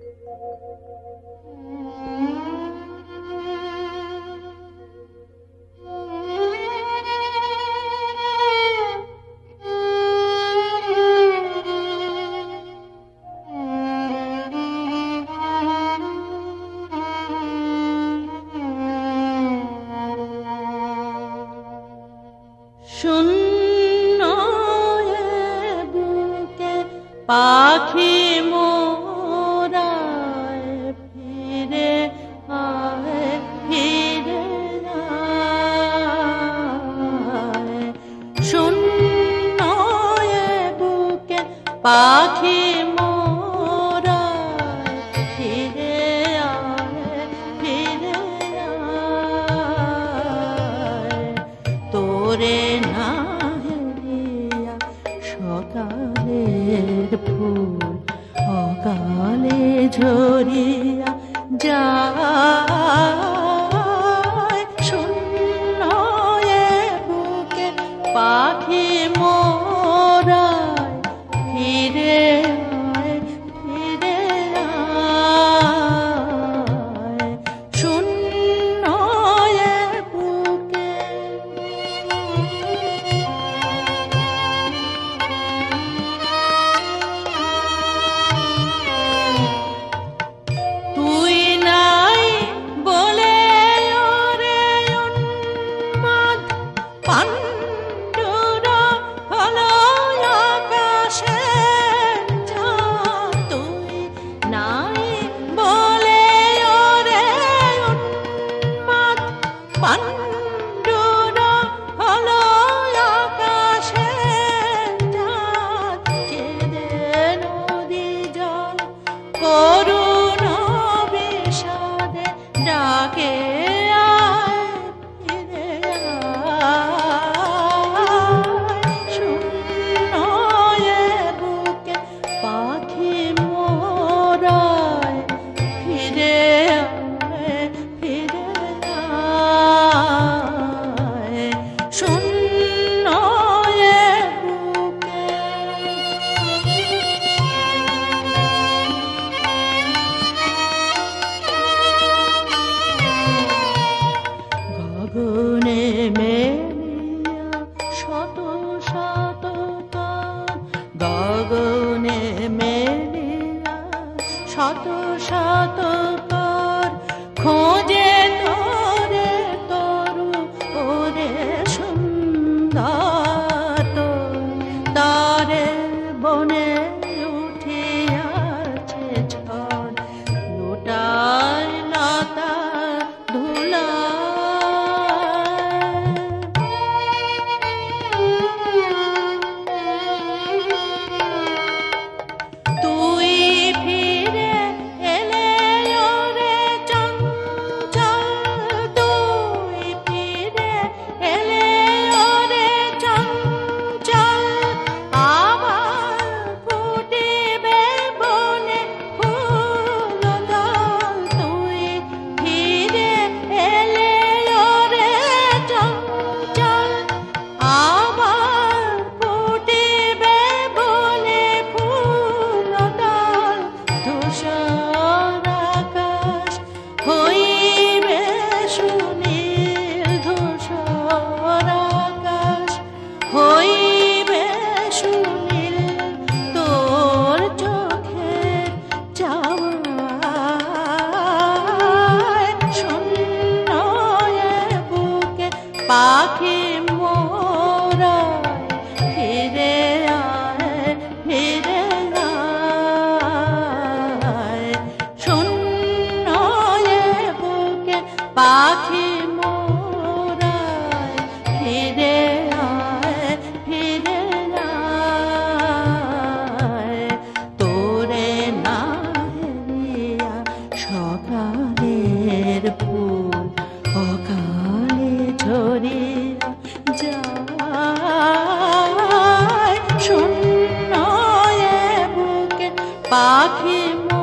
শূন্য বুকে পাখি মোরায় ফিরে আয়, ফিরে আয়। শূন্য বুকে পাখি মোরায় ফিরে আয়, ফিরে আয়। তোরে না হেরিয়া সকালের ফুল অকালে ঝরিয়া যায়। শূন্য বুকে পাখি মোরায় ফিরে আয়, ফিরে আয়। শূন্য বুকে তুই নাই বলে ওরে উন্মাদ পাণ্ডুরা হলো আকাশের চাঁদ। তুই নাই বলে ওরে উন্মাদ পাণ্ডুরা হলো আকাশের চাঁদ। কেঁদে নদী জল করুণ বিষাদে ডাকে আয়, ফিরে আয়। শূন্য বুকে পাখি মোরায় ফিরে আয়, ফিরে আয়। শূন্য বুকে গগনে মেলিয়া শত শত কার, গগনে মেলিয়া শত শত কার। খোঁজে তোরে তরু ওরে সুন্দর, তারে বনে উঠিয়াছে ঝড়। লুটায় লতা ধুলা তুই ফিরে এলে ওরে চঞ্চল। তুই ফিরে এলে ওরে চঞ্চল। আবার ফুটিবে বনে ফুল দল। তুই ফিরে এলে ওরে চঞ্চল। আবার ফুটিবে বনে ফুল দল। ধূসর আকাশ হইবে সুনীল, ধূসর আকাশ হইবে সুনীল। তোর চোখের চাওয়ায় শূন্য বুকে পাখি মোরায় ফিরে আয়, ফিরে আয়। শূন্য বুকে পাখি মোরায় ফিরে আয়, ফিরে আয়। তোরে না হেরিয়া সকালের ফুল অকালে ঝরিয়া যায়। শূন্য বুকে পাখি